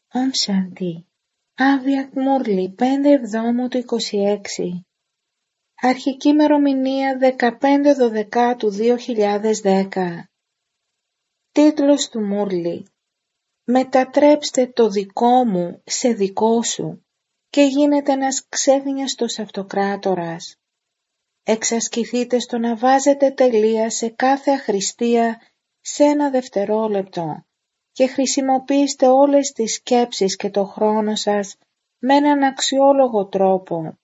Ομ Σάντι. Άβιακ Μούρλι, 5 Εβδόμου του 26. Αρχική ημερομηνία 15/12 του 2010. Τίτλος του Μούρλι: «Μετατρέψτε το δικό μου σε δικό σου και γίνετε ένας ξέγνιαστος αυτοκράτορας. Εξασκηθείτε στο να βάζετε τελεία σε κάθε αχρηστία σε ένα δευτερόλεπτο και χρησιμοποιήστε όλες τις σκέψεις και το χρόνο σας με έναν αξιόλογο τρόπο».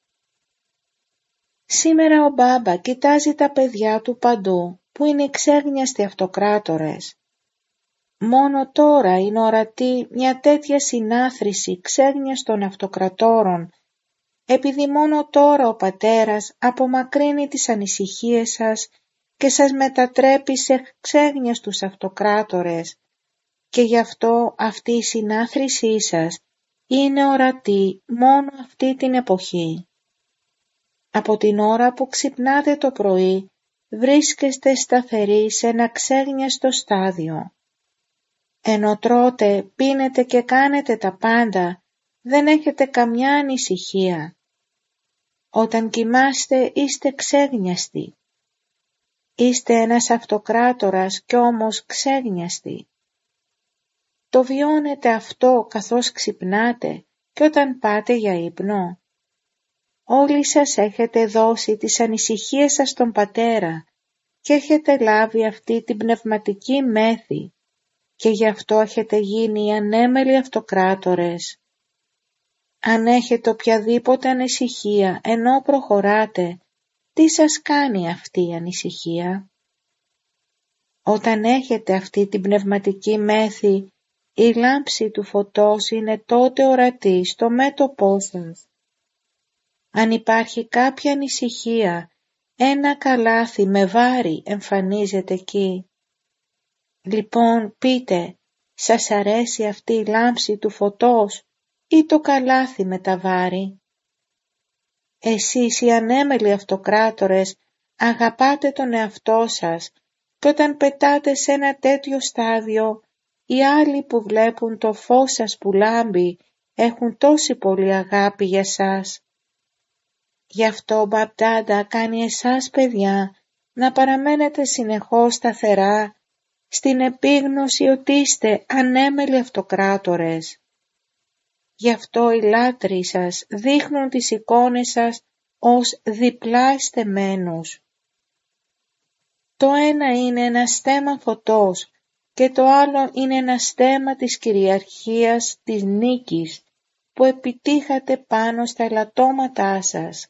Σήμερα ο Μπάμπα κοιτάζει τα παιδιά του παντού που είναι οι ξέγνιαστοι αυτοκράτορες. Μόνο τώρα είναι ορατή μια τέτοια συνάθρηση ξέγνιαστων αυτοκρατόρων, επειδή μόνο τώρα ο Πατέρας απομακρύνει τις ανησυχίες σας και σας μετατρέπει σε ξέγνιαστους αυτοκράτορες, και γι' αυτό αυτή η συνάθρησή σας είναι ορατή μόνο αυτή την εποχή. Από την ώρα που ξυπνάτε το πρωί βρίσκεστε σταθεροί σε ένα ξέγνιαστο στάδιο. Ενώ τρώτε, πίνετε και κάνετε τα πάντα, δεν έχετε καμιά ανησυχία. Όταν κοιμάστε είστε ξέγνιαστοι. Είστε ένας αυτοκράτορας κι όμως ξέγνιαστοι. Το βιώνετε αυτό καθώς ξυπνάτε και όταν πάτε για ύπνο. Όλοι σας έχετε δώσει τις ανησυχίες σας στον Πατέρα και έχετε λάβει αυτή την πνευματική μέθη και γι' αυτό έχετε γίνει οι ανέμελοι αυτοκράτορες. Αν έχετε οποιαδήποτε ανησυχία ενώ προχωράτε, τι σας κάνει αυτή η ανησυχία? Όταν έχετε αυτή την πνευματική μέθη, η λάμψη του φωτός είναι τότε ορατή στο μέτωπό σας. Αν υπάρχει κάποια ανησυχία, ένα καλάθι με βάρη εμφανίζεται εκεί. Λοιπόν πείτε, σας αρέσει αυτή η λάμψη του φωτός ή το καλάθι με τα βάρη? Εσείς οι ανέμελοι αυτοκράτορες αγαπάτε τον εαυτό σας και όταν πετάτε σε ένα τέτοιο στάδιο, οι άλλοι που βλέπουν το φως σας που λάμπει έχουν τόση πολύ αγάπη για σας. Γι' αυτό ο Μπαπτάντα κάνει εσάς παιδιά να παραμένετε συνεχώς σταθερά στην επίγνωση ότι είστε ανέμελοι αυτοκράτορες. Γι' αυτό οι λάτρεις σας δείχνουν τις εικόνες σας ως διπλά στεμμένους. Το ένα είναι ένα στέμμα φωτός και το άλλο είναι ένα στέμμα της κυριαρχίας της νίκης που επιτύχατε πάνω στα ελαττώματά σας.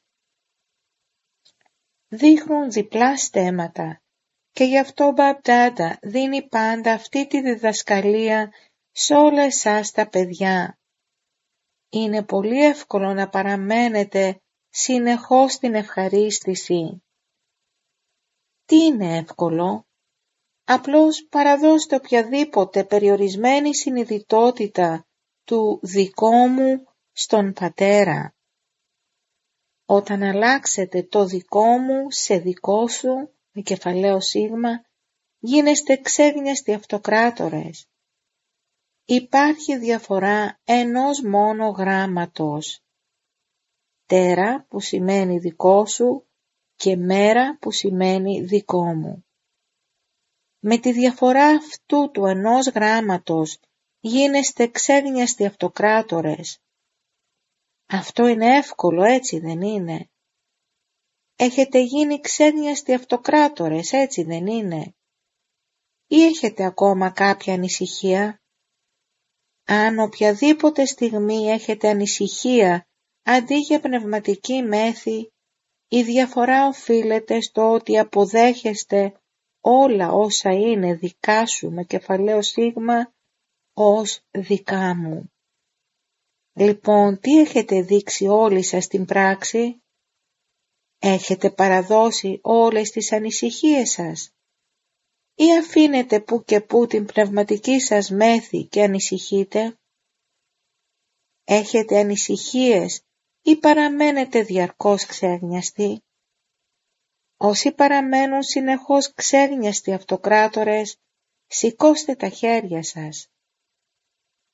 Δείχνουν διπλά στέμματα και γι' αυτό ο Μπαπτάντα δίνει πάντα αυτή τη διδασκαλία σε όλα εσάς τα παιδιά. Είναι πολύ εύκολο να παραμένετε συνεχώς στην ευχαρίστηση. Τι είναι εύκολο? Απλώς παραδώστε οποιαδήποτε περιορισμένη συνειδητότητα του δικό μου στον Πατέρα. Όταν αλλάξετε το δικό μου σε δικό σου, με κεφαλαίο σίγμα, γίνεστε ξέγνιαστοι αυτοκράτορες. Υπάρχει διαφορά ενός μόνο γράμματος. Τέρα που σημαίνει δικό σου και μέρα που σημαίνει δικό μου. Με τη διαφορά αυτού του ενός γράμματος γίνεστε ξέγνιαστοι αυτοκράτορες. Αυτό είναι εύκολο, έτσι δεν είναι? Έχετε γίνει ξέγνιαστοι αυτοκράτορες, έτσι δεν είναι? Ή έχετε ακόμα κάποια ανησυχία? Αν οποιαδήποτε στιγμή έχετε ανησυχία αντί για πνευματική μέθη, η διαφορά οφείλεται στο ότι αποδέχεστε όλα όσα είναι δικά σου με κεφαλαίο σίγμα ως δικά μου. Λοιπόν, τι έχετε δείξει όλοι σας στην πράξη? Έχετε παραδώσει όλες τις ανησυχίες σας? Ή αφήνετε που και που την πνευματική σας μέθη και ανησυχείτε? Έχετε ανησυχίες ή παραμένετε διαρκώς ξέγνιαστοι? Όσοι παραμένουν συνεχώς ξέγνιαστοι αυτοκράτορες, σηκώστε τα χέρια σας.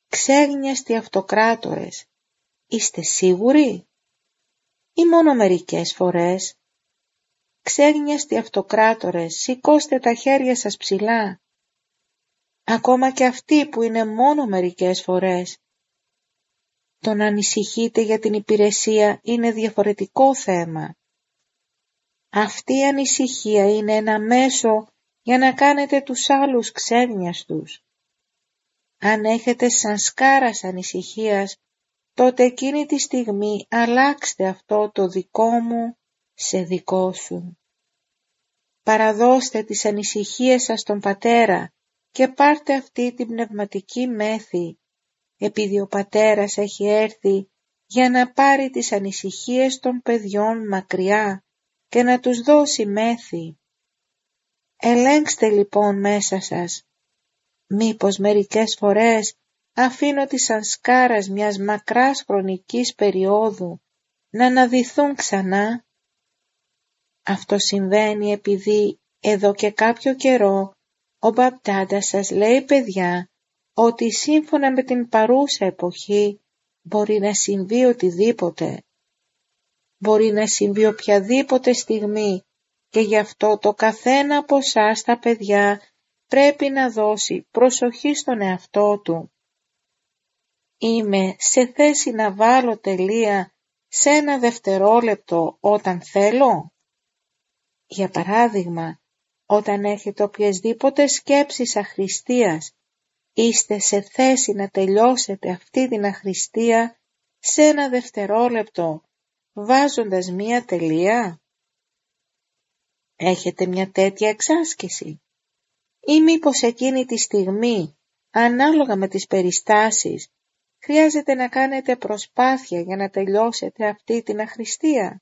Ξέγνιαστοι αυτοκράτορες, είστε σίγουροι? Ή μόνο μερικές φορές? Ξέγνιαστοι αυτοκράτορες, σηκώστε τα χέρια σας ψηλά. Ακόμα και αυτοί που είναι μόνο μερικές φορές. Το να ανησυχείτε για την υπηρεσία είναι διαφορετικό θέμα. Αυτή η ανησυχία είναι ένα μέσο για να κάνετε τους άλλους ξέγνιαστους. Αν έχετε σανσκάρας ανησυχίας, τότε εκείνη τη στιγμή αλλάξτε αυτό το δικό μου σε δικό σου. Παραδώστε τις ανησυχίες σας στον Πατέρα και πάρτε αυτή την πνευματική μέθη, επειδή ο Πατέρας έχει έρθει για να πάρει τις ανησυχίες των παιδιών μακριά και να τους δώσει μέθη. Ελέγξτε λοιπόν μέσα σας. Μήπως μερικές φορές αφήνω τη σανσκάρας μιας μακράς χρονικής περίοδου να αναδυθούν ξανά? Αυτό συμβαίνει επειδή εδώ και κάποιο καιρό ο Μπαπτάντας σας λέει, παιδιά, ότι σύμφωνα με την παρούσα εποχή μπορεί να συμβεί οτιδήποτε. Μπορεί να συμβεί οποιαδήποτε στιγμή και γι' αυτό το καθένα από εσάς τα παιδιά πρέπει να δώσει προσοχή στον εαυτό του. Είμαι σε θέση να βάλω τελεία σε ένα δευτερόλεπτο όταν θέλω? Για παράδειγμα, όταν έχετε οποιασδήποτε σκέψεις αχρηστίας, είστε σε θέση να τελειώσετε αυτή την αχρηστία σε ένα δευτερόλεπτο, βάζοντας μία τελεία? Έχετε μια τέτοια εξάσκηση? Ή μήπως εκείνη τη στιγμή, ανάλογα με τις περιστάσεις, χρειάζεται να κάνετε προσπάθεια για να τελειώσετε αυτή την αχρηστία?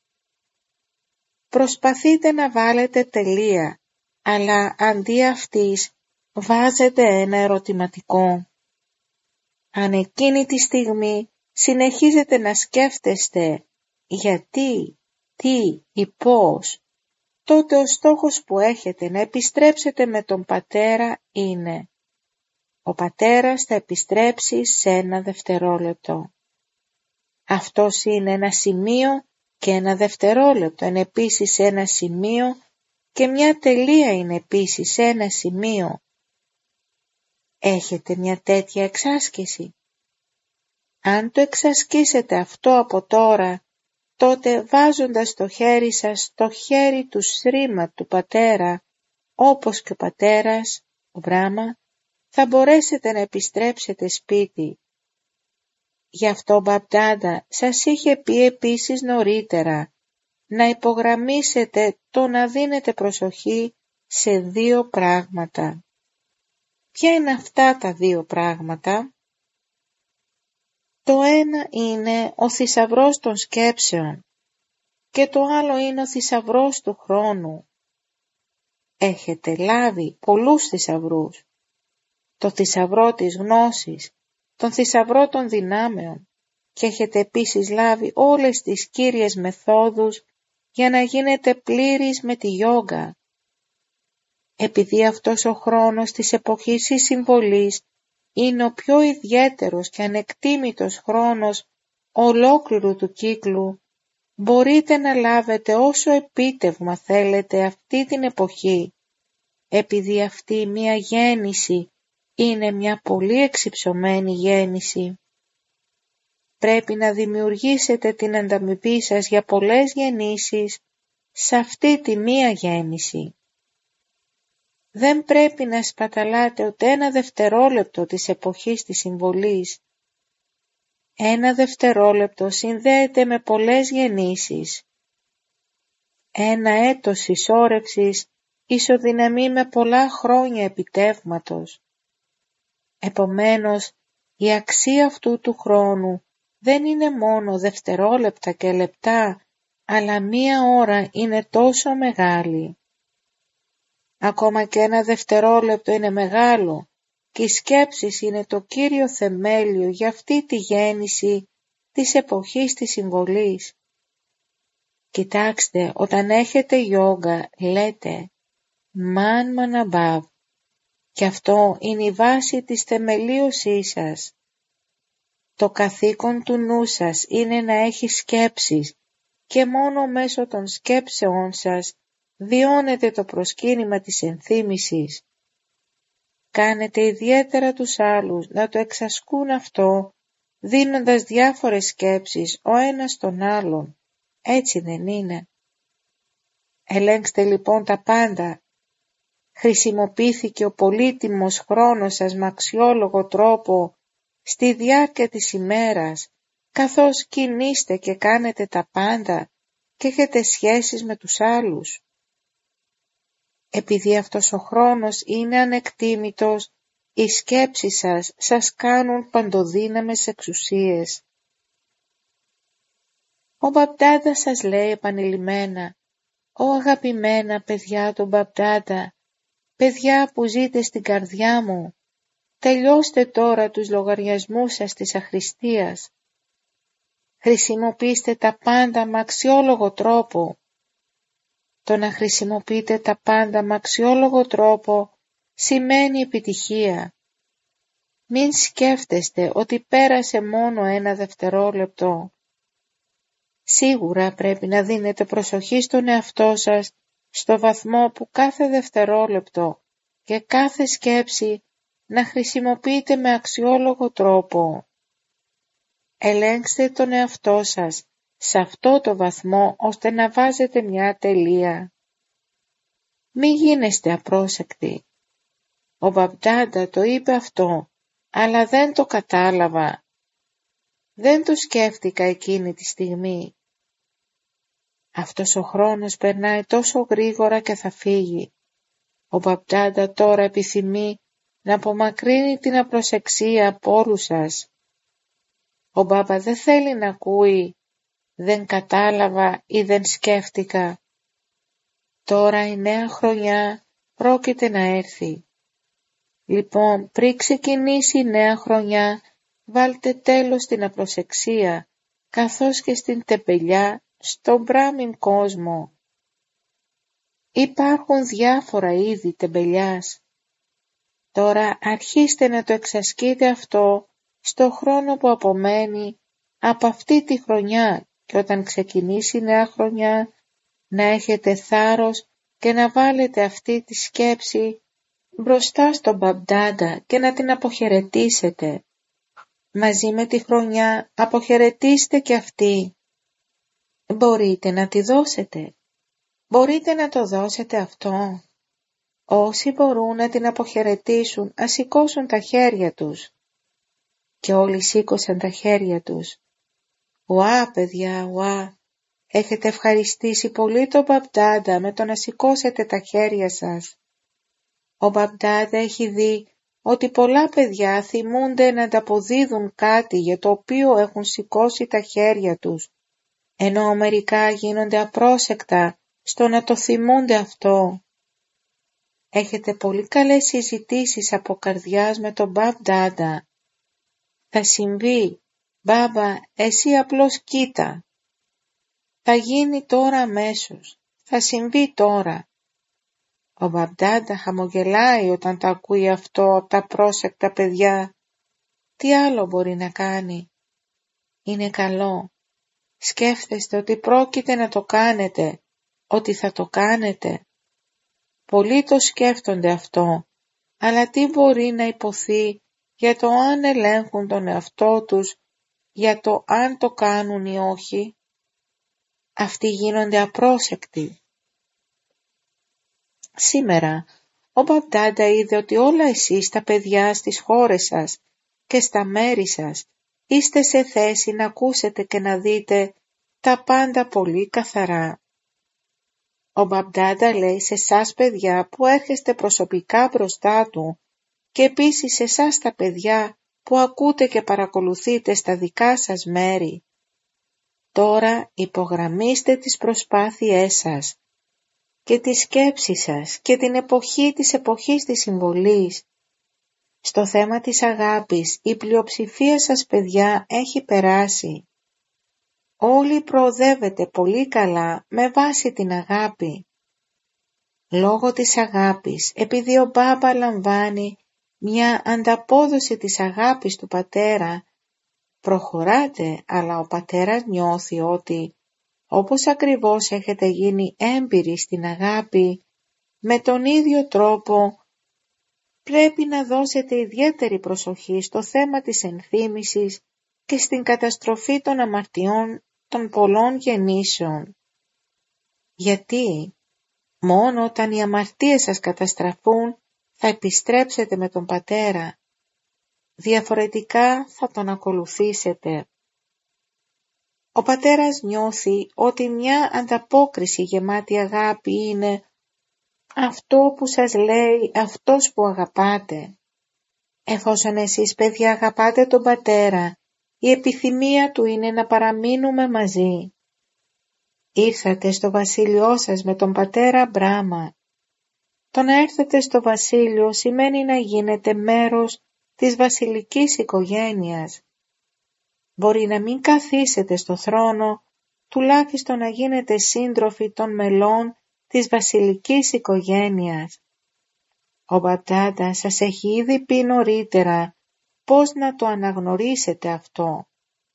Προσπαθείτε να βάλετε τελεία, αλλά αντί αυτής βάζετε ένα ερωτηματικό. Αν εκείνη τη στιγμή συνεχίζετε να σκέφτεστε γιατί, τι ή πώς, τότε ο στόχος που έχετε να επιστρέψετε με τον Πατέρα είναι: ο Πατέρας θα επιστρέψει σε ένα δευτερόλεπτο. Αυτός είναι ένα σημείο και ένα δευτερόλεπτο είναι επίσης ένα σημείο και μια τελεία είναι επίσης ένα σημείο. Έχετε μια τέτοια εξάσκηση? Αν το εξασκήσετε αυτό από τώρα, τότε βάζοντας το χέρι σας στο χέρι του Σρίμα του Πατέρα, όπως και ο Πατέρας, ο Μπράχμα, θα μπορέσετε να επιστρέψετε σπίτι. Γι' αυτό ο Μπαπτάντα σας είχε πει επίσης νωρίτερα να υπογραμμίσετε το να δίνετε προσοχή σε δύο πράγματα. Ποια είναι αυτά τα δύο πράγματα? Το ένα είναι ο θησαυρός των σκέψεων και το άλλο είναι ο θησαυρός του χρόνου. Έχετε λάβει πολλούς θησαυρούς. Το θησαυρό της γνώσης, τον θησαυρό των δυνάμεων και έχετε επίσης λάβει όλες τις κύριες μεθόδους για να γίνετε πλήρης με τη γιόγκα. Επειδή αυτός ο χρόνος της εποχής της συμβολής είναι ο πιο ιδιαίτερος και ανεκτήμητος χρόνος ολόκληρου του κύκλου, μπορείτε να λάβετε όσο επίτευγμα θέλετε αυτή την εποχή, επειδή αυτή μια γέννηση είναι μια πολύ εξυψωμένη γέννηση. Πρέπει να δημιουργήσετε την ανταμοιβή σας για πολλές γεννήσεις σε αυτή τη μία γέννηση. Δεν πρέπει να σπαταλάτε ούτε ένα δευτερόλεπτο της εποχής της συμβολής. Ένα δευτερόλεπτο συνδέεται με πολλές γεννήσεις. Ένα έτος συσσόρευσης ισοδυναμεί με πολλά χρόνια επιτεύγματος. Επομένως, η αξία αυτού του χρόνου δεν είναι μόνο δευτερόλεπτα και λεπτά, αλλά μία ώρα είναι τόσο μεγάλη. Ακόμα και ένα δευτερόλεπτο είναι μεγάλο και οι σκέψεις είναι το κύριο θεμέλιο για αυτή τη γέννηση της εποχής της συμβολής. Κοιτάξτε, όταν έχετε γιόγκα λέτε «Μαν Μαναμπάβ», Και αυτό είναι η βάση της θεμελίωσής σας. Το καθήκον του νου σας είναι να έχει σκέψεις και μόνο μέσω των σκέψεών σας βιώνετε το προσκύνημα της ενθύμησης. Κάνετε ιδιαίτερα τους άλλους να το εξασκούν αυτό, δίνοντας διάφορες σκέψεις ο ένας τον άλλον. Έτσι δεν είναι? Ελέγξτε λοιπόν τα πάντα. Χρησιμοποιήθηκε ο πολύτιμος χρόνος σας με αξιόλογο τρόπο στη διάρκεια της ημέρας, καθώς κινείστε και κάνετε τα πάντα και έχετε σχέσεις με τους άλλους. Επειδή αυτός ο χρόνος είναι ανεκτήμητος, οι σκέψεις σας κάνουν παντοδύναμες εξουσίες. Ο Μπαπτάντα σας λέει επανειλημμένα: «Ω αγαπημένα παιδιά του Μπαπτάντα, παιδιά που ζείτε στην καρδιά μου, τελειώστε τώρα τους λογαριασμούς σας της αχρηστίας. Χρησιμοποιήστε τα πάντα με αξιόλογο τρόπο. Το να χρησιμοποιείτε τα πάντα με αξιόλογο τρόπο σημαίνει επιτυχία. Μην σκέφτεστε ότι πέρασε μόνο ένα δευτερόλεπτο. Σίγουρα πρέπει να δίνετε προσοχή στον εαυτό σας στο βαθμό που κάθε δευτερόλεπτο και κάθε σκέψη να χρησιμοποιείτε με αξιόλογο τρόπο. Ελέγξτε τον εαυτό σας σε αυτό το βαθμό ώστε να βάζετε μια τελεία. Μη γίνεστε απρόσεκτοι. Ο Μπαπτάντα το είπε αυτό, αλλά δεν το κατάλαβα. Δεν το σκέφτηκα εκείνη τη στιγμή. Αυτός ο χρόνος περνάει τόσο γρήγορα και θα φύγει. Ο Μπαπτάντα τώρα επιθυμεί να απομακρύνει την απροσεξία από όλους σας. Ο Μπάμπα δεν θέλει να ακούει «δεν κατάλαβα» ή «δεν σκέφτηκα». Τώρα η νέα χρονιά πρόκειται να έρθει. Λοιπόν, πριν ξεκινήσει η νέα χρονιά, βάλτε τέλος στην απροσεξία, καθώς και στην τεμπελιά στον μπράμιν κόσμο. Υπάρχουν διάφορα είδη τεμπελιάς. Τώρα αρχίστε να το εξασκείτε αυτό στο χρόνο που απομένει από αυτή τη χρονιά και όταν ξεκινήσει η νέα χρονιά να έχετε θάρρος και να βάλετε αυτή τη σκέψη μπροστά στον Μπαπτάντα και να την αποχαιρετήσετε. Μαζί με τη χρονιά αποχαιρετήστε και αυτή. Μπορείτε να τη δώσετε. Μπορείτε να το δώσετε αυτό. Όσοι μπορούν να την αποχαιρετήσουν, ας σηκώσουν τα χέρια τους. Και όλοι σήκωσαν τα χέρια τους. Ουά, παιδιά, ουά. Έχετε ευχαριστήσει πολύ τον Μπαπτάντα με το να σηκώσετε τα χέρια σας. Ο Μπαπτάντα έχει δει ότι πολλά παιδιά θυμούνται να ανταποδίδουν κάτι για το οποίο έχουν σηκώσει τα χέρια τους, ενώ μερικά γίνονται απρόσεκτα στο να το θυμούνται αυτό. Έχετε πολύ καλές συζητήσεις από καρδιάς με τον Μπαπτάντα. Θα συμβεί, Μπάμπα, εσύ απλώς κοίτα. Θα γίνει τώρα αμέσως. Θα συμβεί τώρα. Ο Μπαπτάντα χαμογελάει όταν τα ακούει αυτό από τα πρόσεκτα παιδιά. Τι άλλο μπορεί να κάνει? Είναι καλό. Σκέφτεστε ότι πρόκειται να το κάνετε, ότι θα το κάνετε. Πολλοί το σκέφτονται αυτό, αλλά τι μπορεί να υποθεί για το αν ελέγχουν τον εαυτό τους, για το αν το κάνουν ή όχι? Αυτοί γίνονται απρόσεκτοι. Σήμερα, ο Μπαπτάντα είδε ότι όλα εσείς τα παιδιά στις χώρες σας και στα μέρη σας είστε σε θέση να ακούσετε και να δείτε τα πάντα πολύ καθαρά. Ο Μπαπτάντα λέει σε εσάς παιδιά που έρχεστε προσωπικά μπροστά του και επίσης σε εσάς τα παιδιά που ακούτε και παρακολουθείτε στα δικά σας μέρη. Τώρα υπογραμμίστε τις προσπάθειές σας και τη σκέψη σας και την εποχή της εποχής της συμβολής. Στο θέμα της αγάπης η πλειοψηφία σας παιδιά έχει περάσει. Όλοι προοδεύετε πολύ καλά με βάση την αγάπη. λόγω της αγάπης, επειδή ο μπάμπα λαμβάνει μια ανταπόδοση της αγάπης του πατέρα, προχωράτε, αλλά ο πατέρας νιώθει ότι όπως ακριβώς έχετε γίνει έμπειροι στην αγάπη, με τον ίδιο τρόπο πρέπει να δώσετε ιδιαίτερη προσοχή στο θέμα της ενθύμησης και στην καταστροφή των αμαρτιών των πολλών γεννήσεων. Γιατί μόνο όταν οι αμαρτίες σας καταστραφούν θα επιστρέψετε με τον πατέρα. Διαφορετικά θα τον ακολουθήσετε. Ο πατέρας νιώθει ότι μια ανταπόκριση γεμάτη αγάπη είναι αυτό που σας λέει αυτός που αγαπάτε. Εφόσον εσείς παιδιά αγαπάτε τον πατέρα, η επιθυμία του είναι να παραμείνουμε μαζί. Ήρθατε στο βασίλειό σας με τον πατέρα Μπράμα. Το να έρθετε στο βασίλειο σημαίνει να γίνετε μέρος της βασιλικής οικογένειας. Μπορεί να μην καθίσετε στο θρόνο, τουλάχιστον να γίνετε σύντροφοι των μελών της βασιλικής οικογένειας. Ο Μπαπτάντα σας έχει ήδη πει νωρίτερα πώς να το αναγνωρίσετε αυτό.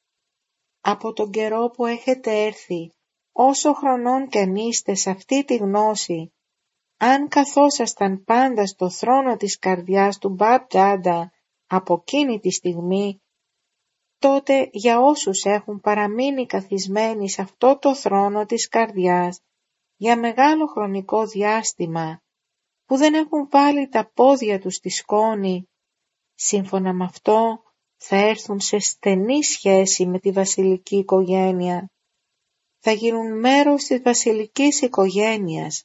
Από τον καιρό που έχετε έρθει, όσο χρονών κι αν είστε σε αυτή τη γνώση, αν καθόσασταν πάντα στο θρόνο της καρδιάς του Μπαπτάντα από εκείνη τη στιγμή, τότε για όσους έχουν παραμείνει καθισμένοι σε αυτό το θρόνο της καρδιάς για μεγάλο χρονικό διάστημα, που δεν έχουν βάλει τα πόδια τους στη σκόνη, σύμφωνα με αυτό θα έρθουν σε στενή σχέση με τη βασιλική οικογένεια. Θα γίνουν μέρος της βασιλικής οικογένειας.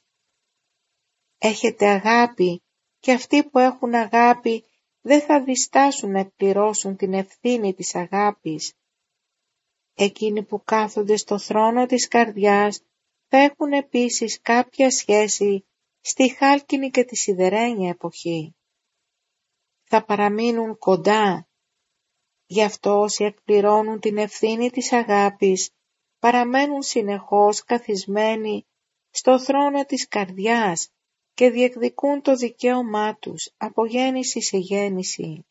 Έχετε αγάπη και αυτοί που έχουν αγάπη δεν θα διστάσουν να εκπληρώσουν την ευθύνη της αγάπης. Εκείνοι που κάθονται στο θρόνο της καρδιάς θα έχουν επίσης κάποια σχέση στη χάλκινη και τη σιδερένια εποχή. Θα παραμείνουν κοντά. Γι' αυτό όσοι εκπληρώνουν την ευθύνη της αγάπης παραμένουν συνεχώς καθισμένοι στο θρόνο της καρδιάς και διεκδικούν το δικαίωμά τους από γέννηση σε γέννηση.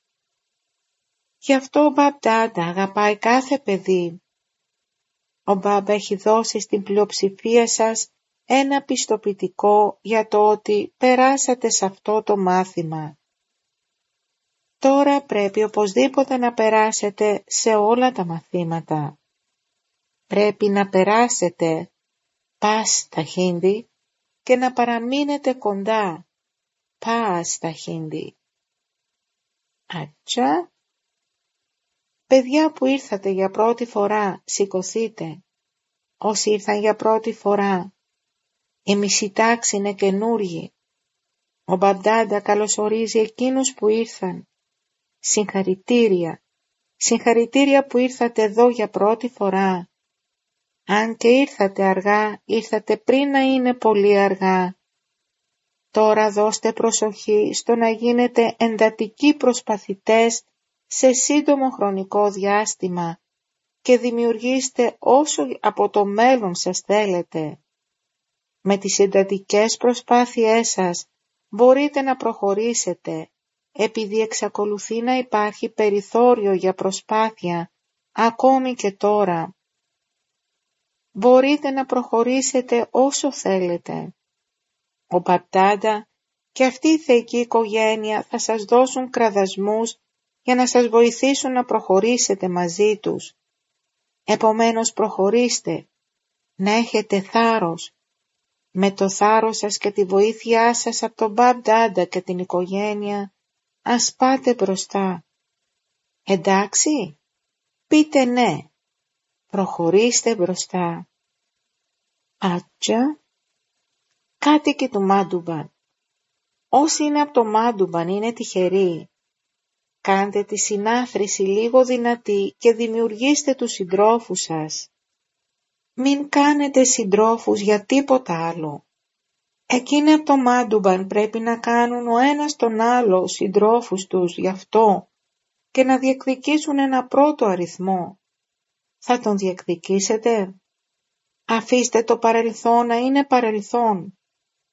Γι' αυτό ο Μπαπτάντα αγαπάει κάθε παιδί. Ο Μπάμπα έχει δώσει στην πλειοψηφία σας ένα πιστοποιητικό για το ότι περάσατε σε αυτό το μάθημα. Τώρα πρέπει οπωσδήποτε να περάσετε σε όλα τα μαθήματα. Πρέπει να περάσετε πας στα Χίντι και να παραμείνετε κοντά πας στα Χίντι. Ατσά. Παιδιά που ήρθατε για πρώτη φορά, σηκωθείτε. Όσοι ήρθαν για πρώτη φορά, η μισή τάξη είναι καινούργοι. Ο Μπαπτάντα καλωσορίζει εκείνους που ήρθαν. Συγχαρητήρια. Συγχαρητήρια που ήρθατε εδώ για πρώτη φορά. Αν και ήρθατε αργά, ήρθατε πριν να είναι πολύ αργά. Τώρα δώστε προσοχή στο να γίνετε εντατικοί προσπαθητές σε σύντομο χρονικό διάστημα και δημιουργήστε όσο από το μέλλον σας θέλετε. Με τις εντατικές προσπάθειές σας μπορείτε να προχωρήσετε, επειδή εξακολουθεί να υπάρχει περιθώριο για προσπάθεια ακόμη και τώρα. Μπορείτε να προχωρήσετε όσο θέλετε. Ο Μπαπτάντα και αυτή η θεϊκή οικογένεια θα σας δώσουν κραδασμούς για να σας βοηθήσουν να προχωρήσετε μαζί τους. Επομένως προχωρήστε, να έχετε θάρρος. Με το θάρρος σας και τη βοήθειά σας από τον Μπαπτάντα και την οικογένεια, ας πάτε μπροστά. Εντάξει, πείτε ναι. Προχωρήστε μπροστά. Άτσα. Κάτοικοι του Μάντουμπαν. Όσοι είναι από το Μάντουμπαν είναι τυχεροί. Κάντε τη συνάθρηση λίγο δυνατή και δημιουργήστε τους συντρόφους σας. Μην κάνετε συντρόφους για τίποτα άλλο. Εκείνοι από το Μάντουμπαν πρέπει να κάνουν ο ένας τον άλλο συντρόφους τους γι' αυτό και να διεκδικήσουν ένα πρώτο αριθμό. Θα τον διεκδικήσετε? Αφήστε το παρελθόν να είναι παρελθόν.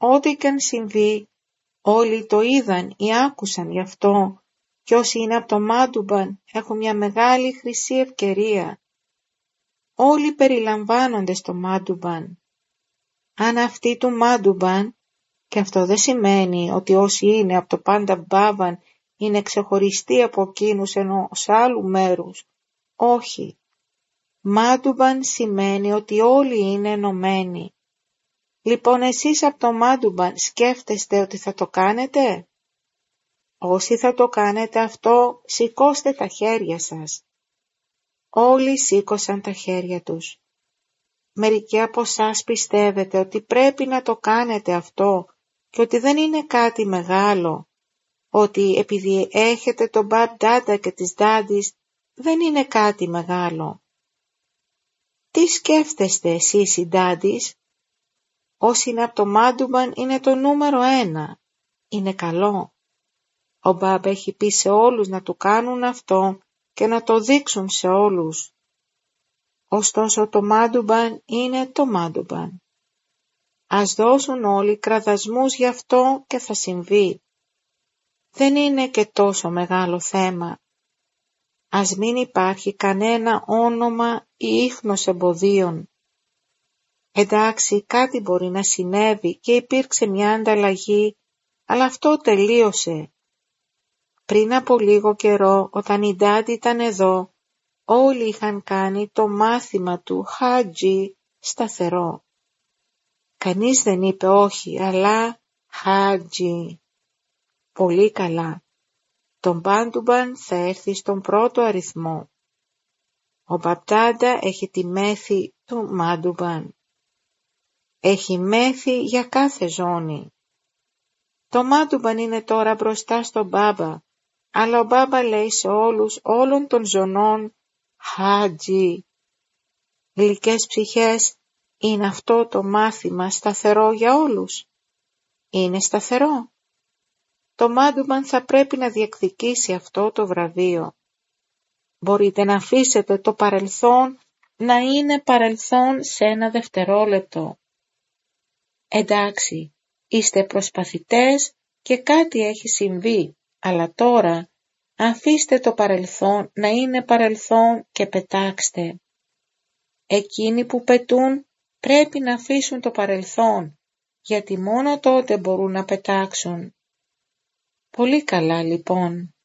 Ό,τι και αν συμβεί, όλοι το είδαν ή άκουσαν γι' αυτό, και όσοι είναι από το Μάντουμπαν έχουν μια μεγάλη χρυσή ευκαιρία. Όλοι περιλαμβάνονται στο Μάντουμπαν. Αν αυτοί του Μάντουμπαν, και αυτό δεν σημαίνει ότι όσοι είναι από το Πάνταμπάβαν είναι ξεχωριστοί από εκείνους ενός άλλου μέρους. Όχι. Μάντουμπαν σημαίνει ότι όλοι είναι ενωμένοι. Λοιπόν, εσείς από το Μάντουμπαν σκέφτεστε ότι θα το κάνετε? Όσοι θα το κάνετε αυτό, σηκώστε τα χέρια σας. Όλοι σήκωσαν τα χέρια τους. Μερικοί από εσάς πιστεύετε ότι πρέπει να το κάνετε αυτό και ότι δεν είναι κάτι μεγάλο, ότι επειδή έχετε τον Μπαμπ Ντάντα και τις Ντάντις δεν είναι κάτι μεγάλο. Τι σκέφτεστε εσείς οι Ντάντις? Όσοι είναι από το Μάντουμπαν είναι το νούμερο 1. Είναι καλό. Ο Μπαμπ έχει πει σε όλους να του κάνουν αυτό και να το δείξουν σε όλους. Ωστόσο το Μάντουμπαν είναι το Μάντουμπαν. Ας δώσουν όλοι κραδασμούς γι' αυτό και θα συμβεί. Δεν είναι και τόσο μεγάλο θέμα. Ας μην υπάρχει κανένα όνομα ή ίχνος εμποδίων. Εντάξει, κάτι μπορεί να συνέβη και υπήρξε μια ανταλλαγή, αλλά αυτό τελείωσε. Πριν από λίγο καιρό, όταν η Ντάντι ήταν εδώ, όλοι είχαν κάνει το μάθημα του Χάτζι σταθερό. Κανείς δεν είπε όχι, αλλά Χάτζι. Πολύ καλά. Το Μάντουμπαν θα έρθει στον πρώτο αριθμό. Ο Μπαμπ Ντάντα έχει τη μέθη του Μάντουμπαν. Έχει μέθη για κάθε ζώνη. Το Μάντουμπαν είναι τώρα μπροστά στον Μπάμπα, αλλά ο Μπάμπα λέει σε όλους όλων των ζωνών Χάτζι. Γλυκές ψυχές, είναι αυτό το μάθημα σταθερό για όλους? Είναι σταθερό. Το Μάντουμπαν θα πρέπει να διεκδικήσει αυτό το βραβείο. Μπορείτε να αφήσετε το παρελθόν να είναι παρελθόν σε ένα δευτερόλεπτο. Εντάξει, είστε προσπαθητές και κάτι έχει συμβεί, αλλά τώρα αφήστε το παρελθόν να είναι παρελθόν και πετάξτε. Εκείνοι που πετούν πρέπει να αφήσουν το παρελθόν, γιατί μόνο τότε μπορούν να πετάξουν. Πολύ καλά λοιπόν.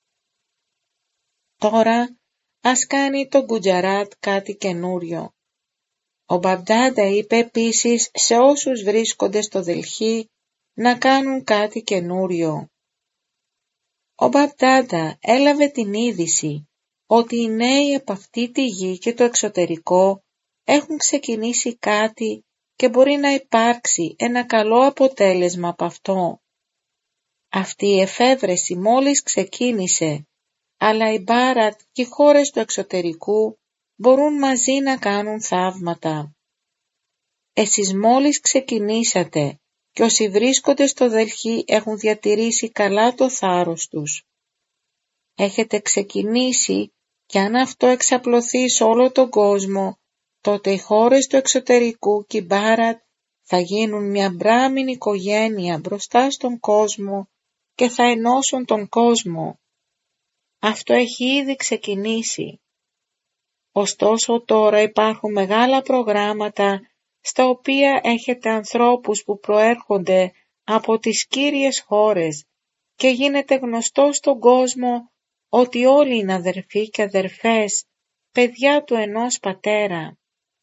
Τώρα ας κάνει το Γκουτζαράτ κάτι καινούριο. Ο Μπαμπ Ντάντα είπε επίσης σε όσους βρίσκονται στο Δελχή να κάνουν κάτι καινούριο. Ο Μπαμπ Ντάντα έλαβε την είδηση ότι οι νέοι από αυτή τη γη και το εξωτερικό έχουν ξεκινήσει κάτι και μπορεί να υπάρξει ένα καλό αποτέλεσμα από αυτό. Αυτή η εφεύρεση μόλις ξεκίνησε, αλλά η Μπάρατ και οι χώρες του εξωτερικού μπορούν μαζί να κάνουν θαύματα. Εσείς μόλις ξεκινήσατε και όσοι βρίσκονται στο Δελχή έχουν διατηρήσει καλά το θάρρος τους. Έχετε ξεκινήσει και αν αυτό εξαπλωθεί σε όλο τον κόσμο, τότε οι χώρες του εξωτερικού και η Μπάρατ θα γίνουν μια μπράμινη οικογένεια μπροστά στον κόσμο και θα ενώσουν τον κόσμο. Αυτό έχει ήδη ξεκινήσει. Ωστόσο τώρα υπάρχουν μεγάλα προγράμματα στα οποία έχετε ανθρώπους που προέρχονται από τις κύριες χώρες και γίνεται γνωστό στον κόσμο ότι όλοι είναι αδερφοί και αδερφές, παιδιά του ενός πατέρα.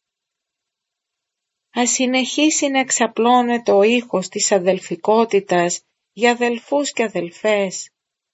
Ας συνεχίσει να εξαπλώνεται ο ήχος της αδελφικότητας για αδελφούς και αδελφές.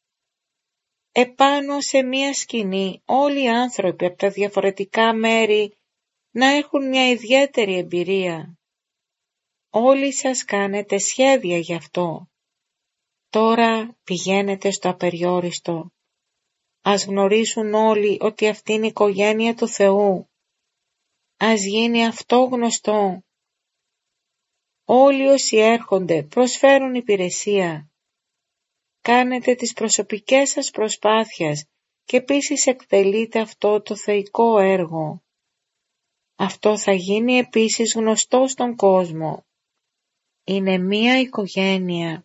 Επάνω σε μία σκηνή όλοι οι άνθρωποι από τα διαφορετικά μέρη να έχουν μια ιδιαίτερη εμπειρία. Όλοι σας κάνετε σχέδια γι' αυτό. Τώρα πηγαίνετε στο απεριόριστο. Ας γνωρίσουν όλοι ότι αυτή είναι η οικογένεια του Θεού. Ας γίνει αυτό γνωστό. Όλοι όσοι έρχονται προσφέρουν υπηρεσία. Κάνετε τις προσωπικές σας προσπάθειες και επίσης εκτελείτε αυτό το θεϊκό έργο. Αυτό θα γίνει επίσης γνωστό στον κόσμο. είναι μία οικογένεια.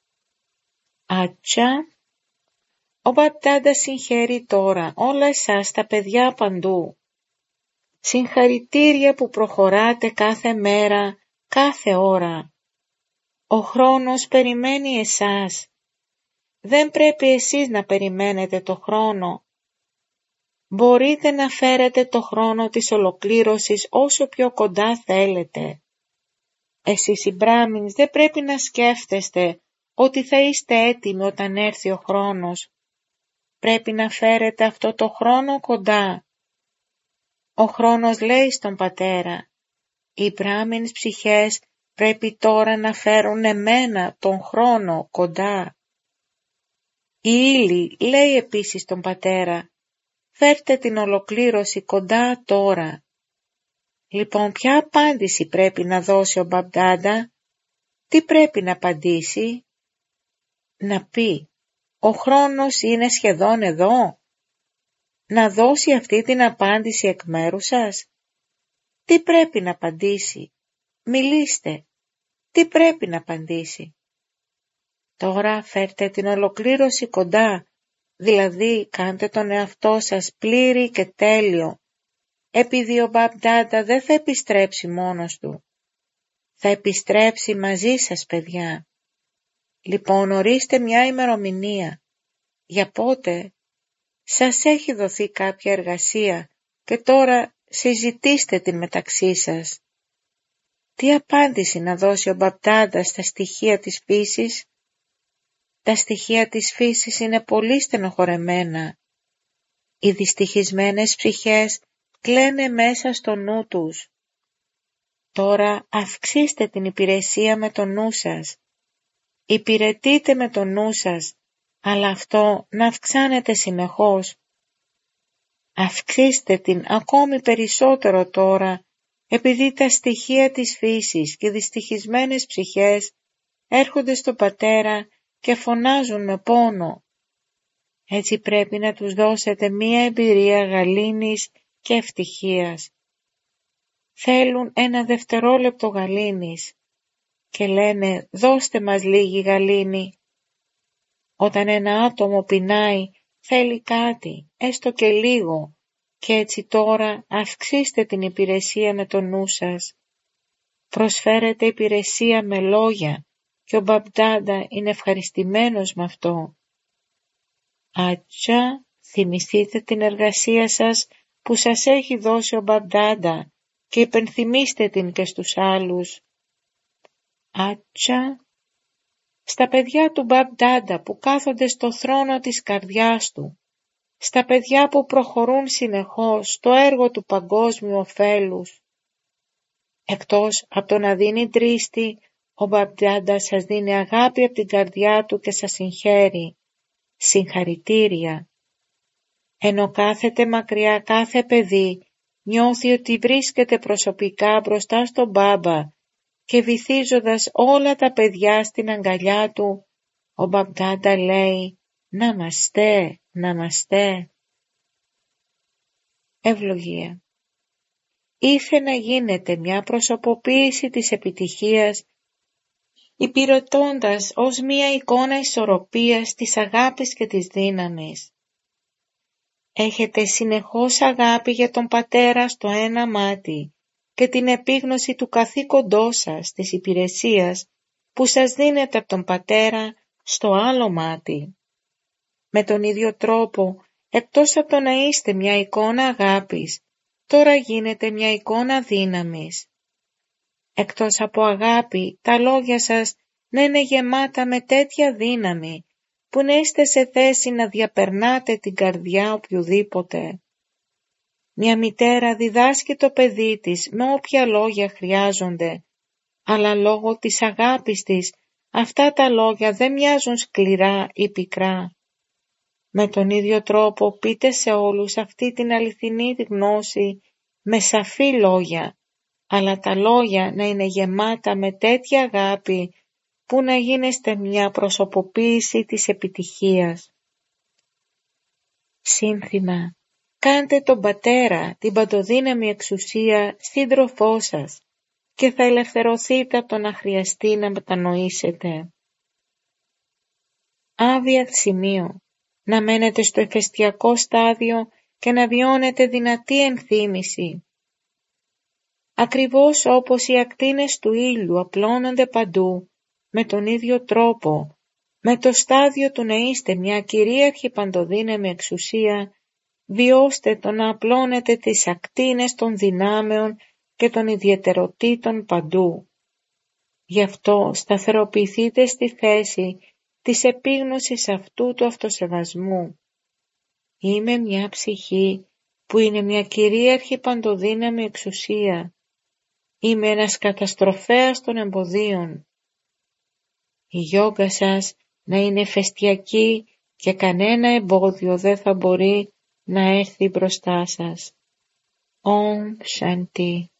Άτσα, ο Μπαπ-Ντάντα συγχαίρει τώρα όλα εσάς τα παιδιά παντού. Συγχαρητήρια που προχωράτε κάθε μέρα, κάθε ώρα. Ο χρόνος περιμένει εσάς. Δεν πρέπει εσείς να περιμένετε το χρόνο. Μπορείτε να φέρετε το χρόνο της ολοκλήρωσης όσο πιο κοντά θέλετε. Εσείς οι Μπράμινς δεν πρέπει να σκέφτεστε ότι θα είστε έτοιμοι όταν έρθει ο χρόνος. Πρέπει να φέρετε αυτό το χρόνο κοντά. Ο χρόνος λέει στον Πατέρα, οι Μπράμινς ψυχές πρέπει τώρα να φέρουν εμένα τον χρόνο κοντά. Η ύλη λέει επίσης στον Πατέρα, φέρτε την ολοκλήρωση κοντά τώρα. Λοιπόν, ποια απάντηση πρέπει να δώσει ο Μπαπ-Ντάντα? Τι πρέπει να απαντήσει? Να πει, ο χρόνος είναι σχεδόν εδώ. Να δώσει αυτή την απάντηση εκ μέρου σας. Τι πρέπει να απαντήσει? Μιλήστε. Τι πρέπει να απαντήσει? Τώρα φέρτε την ολοκλήρωση κοντά, δηλαδή κάντε τον εαυτό σας πλήρη και τέλειο, επειδή ο Μπαπ-Ντάντα δεν θα επιστρέψει μόνος του. Θα επιστρέψει μαζί σας, παιδιά. Λοιπόν, ορίστε μια ημερομηνία. Για πότε? Σας έχει δοθεί κάποια εργασία και τώρα συζητήστε την μεταξύ σας. Τι απάντηση να δώσει ο Μπαπ-Ντάντα στα στοιχεία της φύσης? Τα στοιχεία της φύσης είναι πολύ στενοχωρεμένα. Οι δυστυχισμένες ψυχές κλαίνε μέσα στο νου τους. Τώρα αυξήστε την υπηρεσία με το νου σας. Υπηρετείτε με το νου σας, αλλά αυτό να αυξάνεται συνεχώς. Αυξήστε την ακόμη περισσότερο τώρα, επειδή τα στοιχεία της φύσης και οι δυστυχισμένες ψυχές έρχονται στο Πατέρα και φωνάζουν με πόνο. Έτσι πρέπει να τους δώσετε μία εμπειρία γαλήνης και ευτυχίας. Θέλουν ένα δευτερόλεπτο γαλήνης και λένε δώστε μας λίγη γαλήνη. Όταν ένα άτομο πεινάει θέλει κάτι, έστω και λίγο, και έτσι τώρα αυξήστε την υπηρεσία με το νου σας. Προσφέρετε υπηρεσία με λόγια και ο Μπαπ-Ντάντα είναι ευχαριστημένος με αυτό. Άτσα, θυμηθείτε την εργασία σας που σας έχει δώσει ο Μπαπ-Ντάντα και υπενθυμίστε την και στους άλλους. Άτσα, στα παιδιά του Μπαπ-Ντάντα που κάθονται στο θρόνο της καρδιάς του, στα παιδιά που προχωρούν συνεχώς στο έργο του παγκόσμιου ωφέλους. Εκτός από το να δίνει τρίστη, ο Μπαπ-Ντάντα σας δίνει αγάπη από την καρδιά του και σας συγχαίρει. Συγχαρητήρια. Ενώ κάθεται μακριά κάθε παιδί, νιώθει ότι βρίσκεται προσωπικά μπροστά στον Μπάμπα και βυθίζοντας όλα τα παιδιά στην αγκαλιά του, ο Μπαπ-Ντάντα λέει «Ναμαστέ, ναμαστέ». Ευλογία. Ήθε να γίνεται μια προσωποποίηση της επιτυχίας, υπηρετώντας ως μια εικόνα ισορροπίας της αγάπης και της δύναμης. Έχετε συνεχώς αγάπη για τον Πατέρα στο ένα μάτι και την επίγνωση του καθήκοντός σας της υπηρεσίας που σας δίνεται από τον Πατέρα στο άλλο μάτι. Με τον ίδιο τρόπο, εκτός από το να είστε μια εικόνα αγάπης, τώρα γίνετε μια εικόνα δύναμης. Εκτός από αγάπη, τα λόγια σας να είναι γεμάτα με τέτοια δύναμη, που να είστε σε θέση να διαπερνάτε την καρδιά οποιοδήποτε. Μια μητέρα διδάσκει το παιδί της με όποια λόγια χρειάζονται, αλλά λόγω της αγάπης της, αυτά τα λόγια δεν μοιάζουν σκληρά ή πικρά. Με τον ίδιο τρόπο πείτε σε όλους αυτή την αληθινή γνώση με σαφή λόγια, αλλά τα λόγια να είναι γεμάτα με τέτοια αγάπη που να γίνεστε μια προσωποποίηση της επιτυχίας. Σύνθημα. Κάντε τον Πατέρα, την παντοδύναμη εξουσία, σύντροφό σας. και θα ελευθερωθείτε από το να χρειαστεί να μετανοήσετε. Άβια σημείο, να μένετε στο εφεστιακό στάδιο και να βιώνετε δυνατή ενθύμηση. Ακριβώς όπως οι ακτίνες του ήλιου απλώνονται παντού, με τον ίδιο τρόπο, με το στάδιο του να είστε μια κυρίαρχη παντοδύναμη εξουσία, βιώστε το να απλώνετε τις ακτίνες των δυνάμεων και των ιδιαιτεροτήτων παντού. Γι' αυτό σταθεροποιηθείτε στη θέση της επίγνωσης αυτού του αυτοσεβασμού. Είμαι μια ψυχή που είναι μια κυρίαρχη παντοδύναμη εξουσία. Είμαι ένας καταστροφέας των εμποδίων. Η γιόγκα σας να είναι εφεστιακή και κανένα εμπόδιο δεν θα μπορεί να έρθει μπροστά σας. Om Shanti.